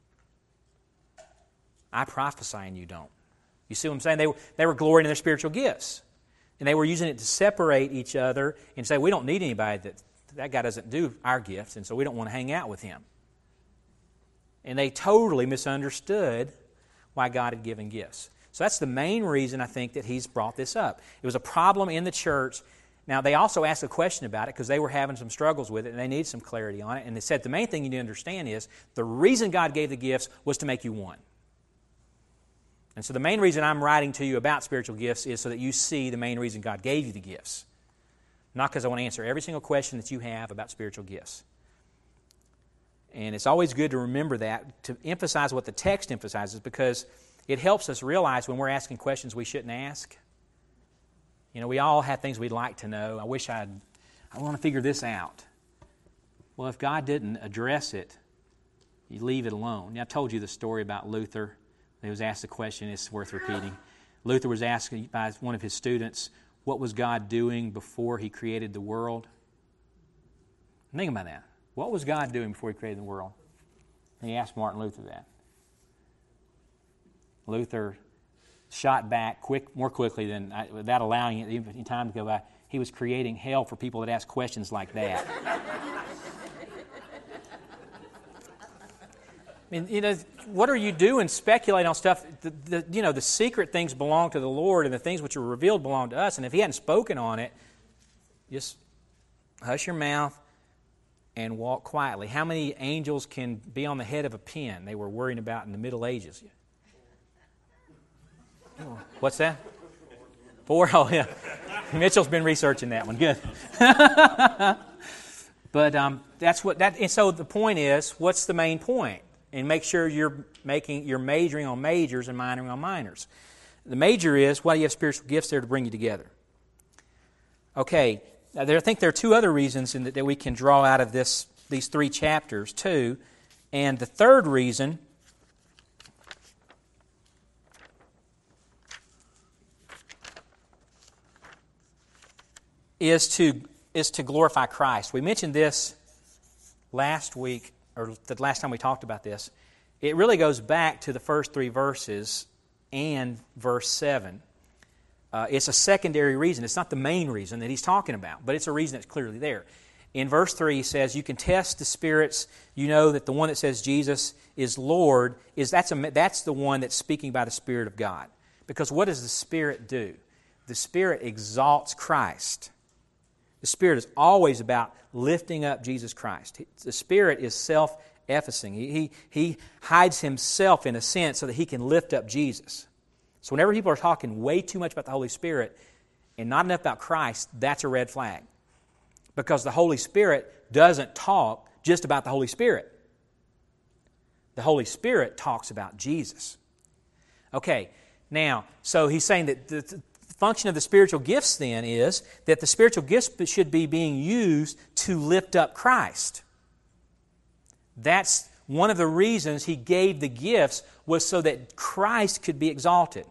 I prophesy and you don't. You see what I'm saying? They were, they were glorying in their spiritual gifts. And they were using it to separate each other and say, we don't need anybody that, that guy doesn't do our gifts, and so we don't want to hang out with him. And they totally misunderstood why God had given gifts. So that's the main reason I think that he's brought this up. It was a problem in the church. Now, they also asked a question about it because they were having some struggles with it and they needed some clarity on it. And they said the main thing you need to understand is the reason God gave the gifts was to make you one. And so the main reason I'm writing to you about spiritual gifts is so that you see the main reason God gave you the gifts. Not because I want to answer every single question that you have about spiritual gifts. And it's always good to remember that, to emphasize what the text emphasizes, because it helps us realize when we're asking questions we shouldn't ask. You know, we all have things we'd like to know. I wish I'd, I want to figure this out. Well, if God didn't address it, you leave it alone. Now, I told you the story about Luther. He was asked a question, it's worth repeating. Luther was asked by one of his students, what was God doing before He created the world? Think about that. What was God doing before He created the world? And he asked Martin Luther that. Luther shot back quick, more quickly than, without allowing it even time to go by. He was creating hell for people that ask questions like that. I mean, you know, what are you doing speculating on stuff? The, the, you know, the secret things belong to the Lord, and the things which are revealed belong to us. And if He hadn't spoken on it, just hush your mouth and walk quietly. How many angels can be on the head of a pin? They were worrying about in the Middle Ages. What's that? Four? Oh, yeah. Mitchell's been researching that one. Good. But um, that's what that. And so the point is, what's the main point? And make sure you're making you're majoring on majors and minoring on minors. The major is, why do you have spiritual gifts there to bring you together? Okay, now there, I think there are two other reasons in that, that we can draw out of this these three chapters too. And the third reason is to is to glorify Christ. We mentioned this last week, or the last time we talked about this. It really goes back to the first three verses and verse seven. Uh, it's a secondary reason. It's not the main reason that he's talking about, but it's a reason that's clearly there. In verse three, he says, you can test the spirits. You know that the one that says Jesus is Lord, is that's, a, that's the one that's speaking by the Spirit of God. Because what does the Spirit do? The Spirit exalts Christ. The Spirit is always about lifting up Jesus Christ. The Spirit is self-effacing. He, he, he hides Himself in a sense so that He can lift up Jesus. So whenever people are talking way too much about the Holy Spirit and not enough about Christ, that's a red flag. Because the Holy Spirit doesn't talk just about the Holy Spirit. The Holy Spirit talks about Jesus. Okay, now, so he's saying that the function of the spiritual gifts then is that the spiritual gifts should be being used to lift up Christ. That's one of the reasons He gave the gifts, was so that Christ could be exalted.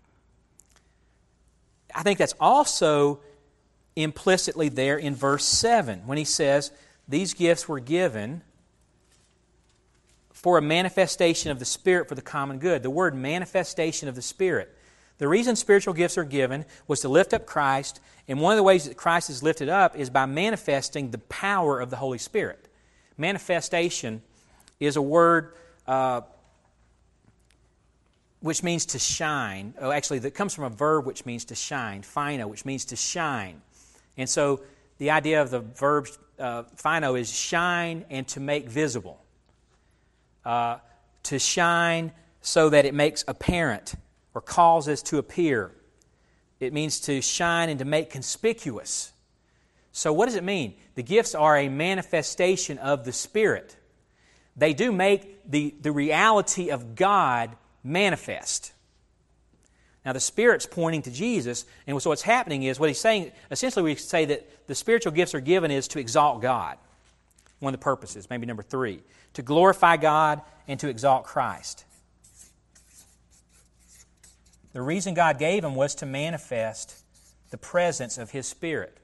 I think that's also implicitly there in verse seven when he says, these gifts were given for a manifestation of the Spirit for the common good. The word manifestation of the Spirit. The reason spiritual gifts are given was to lift up Christ, and one of the ways that Christ is lifted up is by manifesting the power of the Holy Spirit. Manifestation is a word uh, which means to shine. Oh, actually, that comes from a verb which means to shine, phino, which means to shine. And so the idea of the verb uh, phino is shine and to make visible. Uh, to shine so that it makes apparent, or causes to appear. It means to shine and to make conspicuous. So what does it mean? The gifts are a manifestation of the Spirit. They do make the, the reality of God manifest. Now the Spirit's pointing to Jesus, and so what's happening is, what he's saying, essentially we say that the spiritual gifts are given is to exalt God. One of the purposes, maybe number three. To glorify God and to exalt Christ. The reason God gave them was to manifest the presence of His Spirit,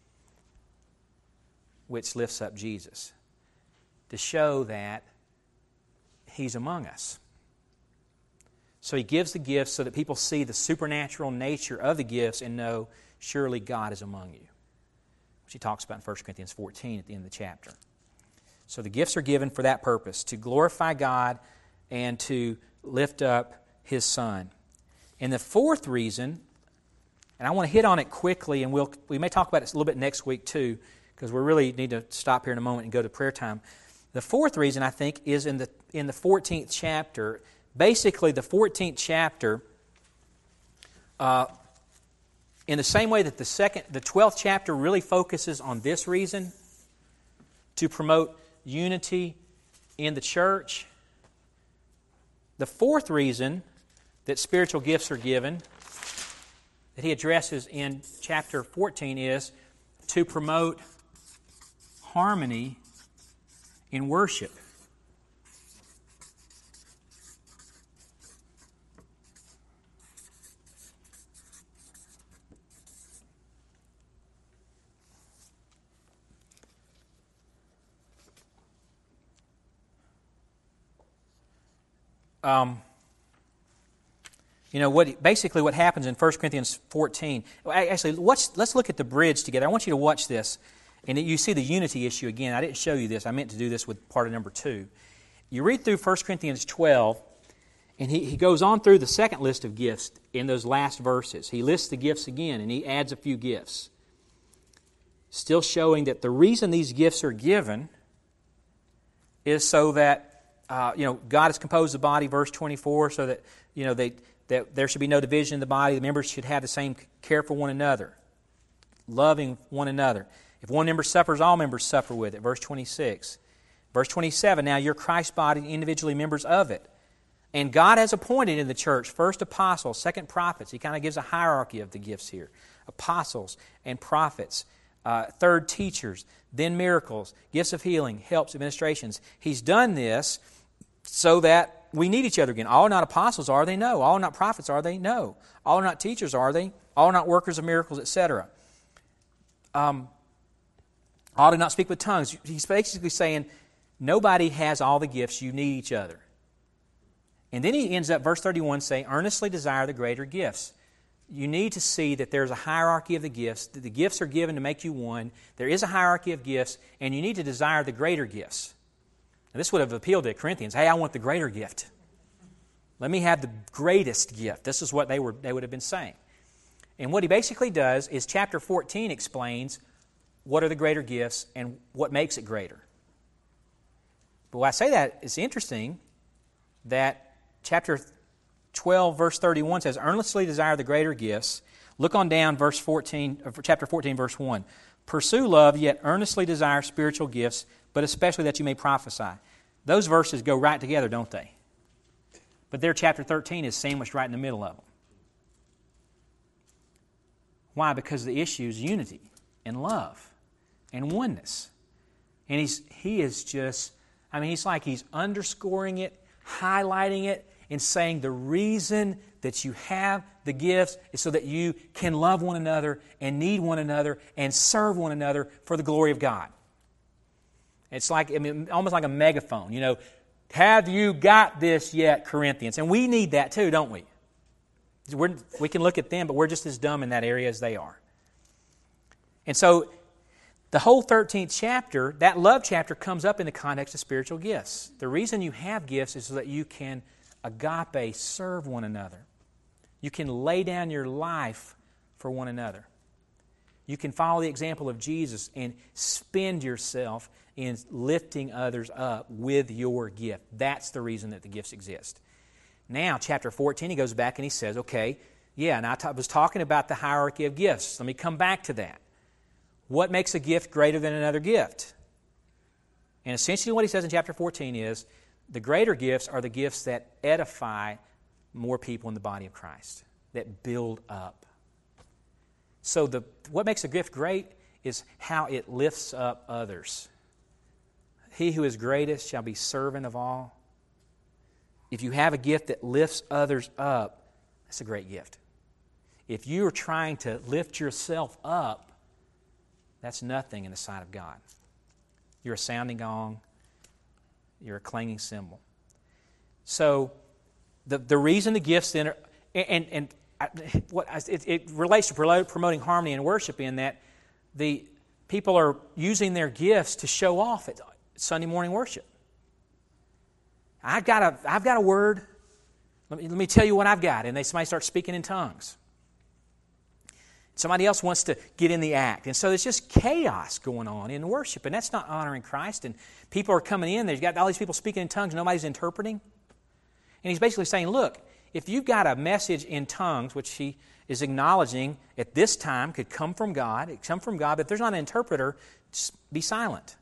which lifts up Jesus, to show that He's among us. So He gives the gifts so that people see the supernatural nature of the gifts and know, surely God is among you, which He talks about in First Corinthians fourteen at the end of the chapter. So the gifts are given for that purpose, to glorify God and to lift up His Son. And the fourth reason, and I want to hit on it quickly, and we'll we may talk about it a little bit next week too, because we really need to stop here in a moment and go to prayer time. The fourth reason, I think, is in the in the fourteenth chapter. Basically, the fourteenth chapter, uh, in the same way that the second, the twelfth chapter really focuses on this reason, to promote unity in the church. The fourth reason that spiritual gifts are given, that he addresses in chapter fourteen, is to promote harmony in worship. Um, you know what? Basically, what happens in First Corinthians fourteen. Actually, watch, let's look at the bridge together. I want you to watch this, and you see the unity issue again. I didn't show you this. I meant to do this with part of number two. You read through First Corinthians twelve, and he, he goes on through the second list of gifts in those last verses. He lists the gifts again, and he adds a few gifts, still showing that the reason these gifts are given is so that Uh, you know, God has composed the body, verse twenty-four, so that, you know, they, that there should be no division in the body. The members should have the same care for one another, loving one another. If one member suffers, all members suffer with it, verse twenty-six. Verse twenty-seven, now you're Christ's body, individually members of it. And God has appointed in the church first apostles, second prophets. He kind of gives a hierarchy of the gifts here. Apostles and prophets. Uh, third, teachers. Then miracles, gifts of healing, helps, administrations. He's done this so that we need each other again. All are not apostles, are they? No. All are not prophets, are they? No. All are not teachers, are they? All are not workers of miracles, et cetera. Um, all do not speak with tongues. He's basically saying nobody has all the gifts. You need each other. And then he ends up, verse thirty-one, saying, earnestly desire the greater gifts. You need to see that there's a hierarchy of the gifts, that the gifts are given to make you one. There is a hierarchy of gifts, and you need to desire the greater gifts. Now, this would have appealed to Corinthians. Hey, I want the greater gift. Let me have the greatest gift. This is what they were they would have been saying. And what he basically does is chapter fourteen explains what are the greater gifts and what makes it greater. But when I say that, it's interesting that chapter twelve, verse thirty-one says, earnestly desire the greater gifts. Look on down, verse fourteen, chapter fourteen, verse one. Pursue love, yet earnestly desire spiritual gifts, but especially that you may prophesy. Those verses go right together, don't they? But their chapter thirteen is sandwiched right in the middle of them. Why? Because the issue is unity and love and oneness. And he's he is just, I mean, he's like he's underscoring it, highlighting it, and saying the reason that you have the gifts is so that you can love one another and need one another and serve one another for the glory of God. It's like, I mean, almost like a megaphone, you know. Have you got this yet, Corinthians? And we need that too, don't we? We're, we can look at them, but we're just as dumb in that area as they are. And so the whole thirteenth chapter, that love chapter, comes up in the context of spiritual gifts. The reason you have gifts is so that you can agape serve one another. You can lay down your life for one another. You can follow the example of Jesus and spend yourself in lifting others up with your gift. That's the reason that the gifts exist. Now, chapter fourteen, he goes back and he says, okay, yeah, and I t- was talking about the hierarchy of gifts. Let me come back to that. What makes a gift greater than another gift? And essentially what he says in chapter fourteen is, the greater gifts are the gifts that edify more people in the body of Christ, that build up. So the what makes a gift great is how it lifts up others. He who is greatest shall be servant of all. If you have a gift that lifts others up, that's a great gift. If you are trying to lift yourself up, that's nothing in the sight of God. You're a sounding gong. You're a clanging cymbal. So the the reason the gifts then are, and and, and what it, it relates to promoting harmony and worship in that the people are using their gifts to show off at Sunday morning worship. I've got a I've got a word. Let me, let me tell you what I've got. And they somebody starts speaking in tongues. Somebody else wants to get in the act. And so there's just chaos going on in worship. And that's not honoring Christ. And people are coming in. There's got all these people speaking in tongues. Nobody's interpreting. And he's basically saying, look, if you've got a message in tongues, which he is acknowledging at this time could come from God, it come from God, but if there's not an interpreter, just be silent.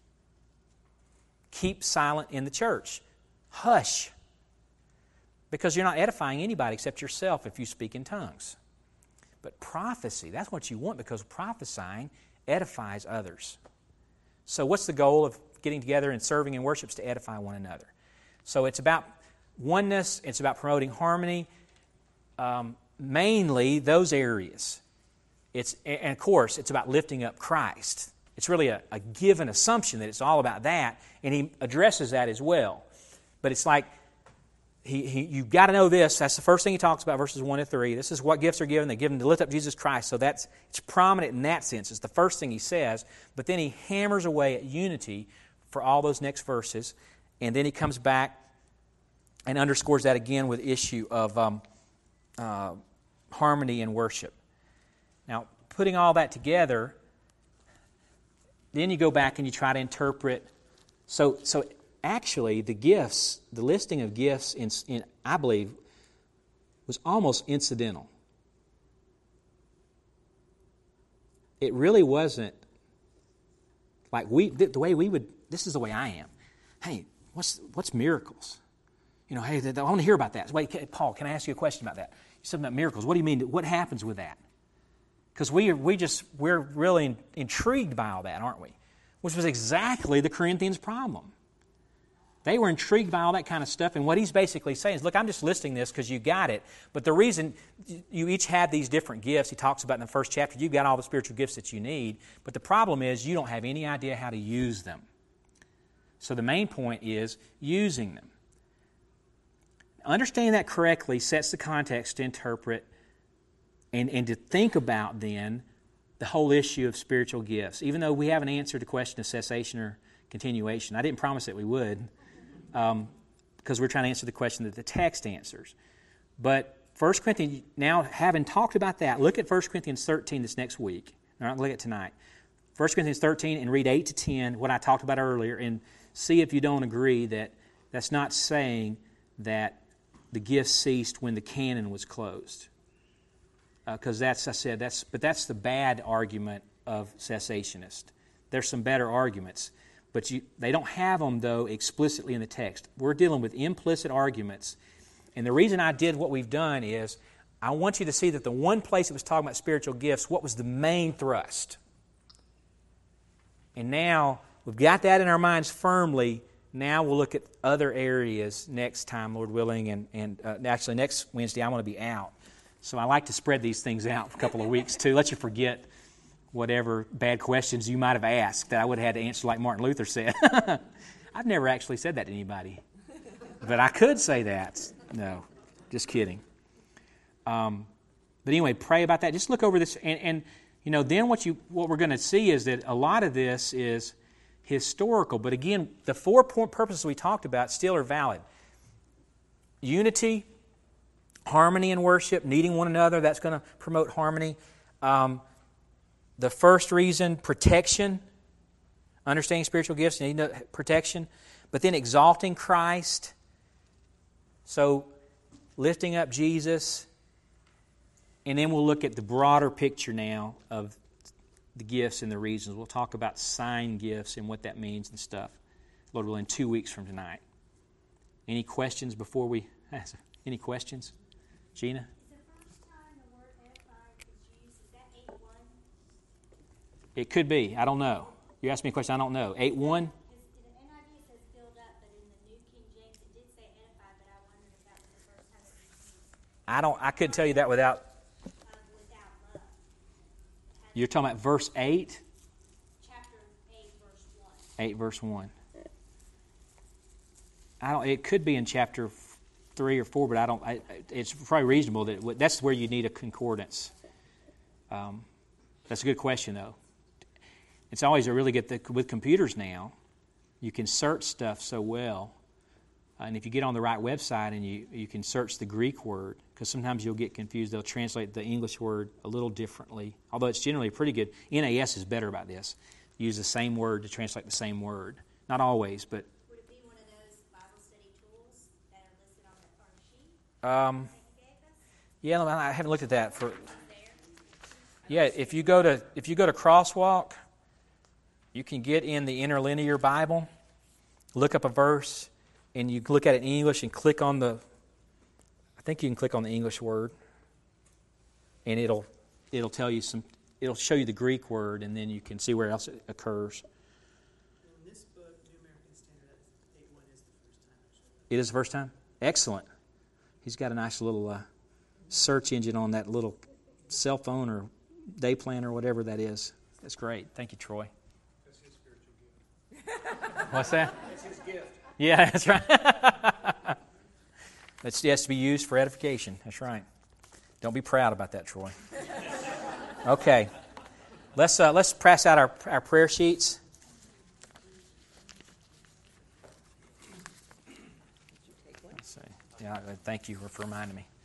Keep silent in the church. Hush. Because you're not edifying anybody except yourself if you speak in tongues. But prophecy, that's what you want, because prophesying edifies others. So what's the goal of getting together and serving in worship? Is to edify one another. So it's about oneness, it's about promoting harmony, um, mainly those areas. It's, and of course, it's about lifting up Christ. It's really a, a given assumption that it's all about that, and he addresses that as well. But it's like, He, he, you've got to know this. That's the first thing he talks about, verses one to three. This is what gifts are given. They're given to lift up Jesus Christ. So that's it's prominent in that sense. It's the first thing he says. But then he hammers away at unity for all those next verses. And then he comes back and underscores that again with issue of um, uh, harmony and worship. Now, putting all that together, then you go back and you try to interpret. So, so actually, the gifts, the listing of gifts, in, in I believe, was almost incidental. It really wasn't like we the, the way we would. This is the way I am. Hey, what's what's miracles? You know, hey, I want to hear about that. Wait, Paul, can I ask you a question about that? You said about miracles. What do you mean? What happens with that? Because we we just we're really intrigued by all that, aren't we? Which was exactly the Corinthians' problem. They were intrigued by all that kind of stuff, and what he's basically saying is, look, I'm just listing this because you got it, but the reason you each have these different gifts, he talks about in the first chapter, you've got all the spiritual gifts that you need, but the problem is you don't have any idea how to use them. So the main point is using them. Understanding that correctly sets the context to interpret and, and to think about then the whole issue of spiritual gifts. Even though we haven't answered the question of cessation or continuation, I didn't promise that we would, um, because we're trying to answer the question that the text answers. But First Corinthians, now having talked about that, look at First Corinthians thirteen this next week. We're not going to look at tonight. First Corinthians thirteen, and read eight to ten, what I talked about earlier, and see if you don't agree that that's not saying that the gifts ceased when the canon was closed. Because uh, that's, I said, that's but that's the bad argument of cessationist. There's some better arguments, but you, they don't have them, though, explicitly in the text. We're dealing with implicit arguments, and the reason I did what we've done is I want you to see that the one place that was talking about spiritual gifts, what was the main thrust? And now we've got that in our minds firmly. Now we'll look at other areas next time, Lord willing, and, and uh, actually next Wednesday I'm going to be out. So I like to spread these things out for a couple of weeks too, let you forget whatever bad questions you might have asked that I would have had to answer like Martin Luther said. I've never actually said that to anybody. But I could say that. No, just kidding. Um, but anyway, pray about that. Just look over this. And, and you know, then what you what we're going to see is that a lot of this is historical. But again, the four point purposes we talked about still are valid. Unity, harmony in worship, needing one another, that's going to promote harmony. Um, the first reason, protection, understanding spiritual gifts, you need protection. But then exalting Christ, so lifting up Jesus. And then we'll look at the broader picture now of the gifts and the reasons. We'll talk about sign gifts and what that means and stuff, Lord willing, two weeks from tonight. Any questions before we... Any questions? Gina? Is the first time the word edify is used, is that eight one? It could be. I don't know. You asked me a question. I don't know. eight one? In the N I V it says build up, but in the New King James it did say edify, but I wondered if that was the first time it was used. I don't. I couldn't tell you that without... Uh, without love. You're talking about verse eight? Chapter eight, verse one. eight, verse one. I don't. It could be in chapter three or four, but I don't. I, it's probably reasonable that it, that's where you need a concordance. Um, that's a good question, though. It's always a really good thing with computers now. You can search stuff so well. Uh, and if you get on the right website and you, you can search the Greek word, because sometimes you'll get confused. They'll translate the English word a little differently, although it's generally pretty good. N A S is better about this. Use the same word to translate the same word. Not always, but... Would it be one of those Bible study tools that are listed on that front sheet Um, that you gave us? yeah, I haven't looked at that. For Yeah, if you go to if you go to Crosswalk, you can get in the Interlinear Bible, look up a verse, and you look at it in English and click on the, I think you can click on the English word, and it'll it'll tell you some, it'll show you the Greek word, and then you can see where else it occurs. In this book, New American Standard eight one is the first time I showed It is the first time? Excellent. He's got a nice little uh, search engine on that little cell phone or day plan or whatever that is. That's great. Thank you, Troy. That's his spiritual gift. What's that? That's his gift. Yeah, that's right. That's has to be used for edification. That's right. Don't be proud about that, Troy. Okay, let's uh, let's pass out our our prayer sheets. Let's see. Yeah, thank you for reminding me.